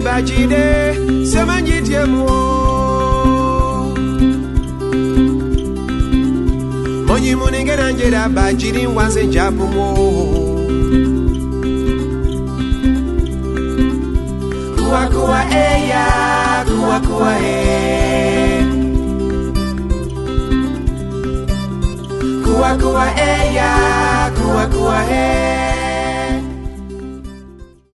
bajide semanyi diemo monyi munengera njera bajiri wanze njapumo kuwa kuwa eya kuwa kuwa he kuwa kuwa eya kuwa kuwa he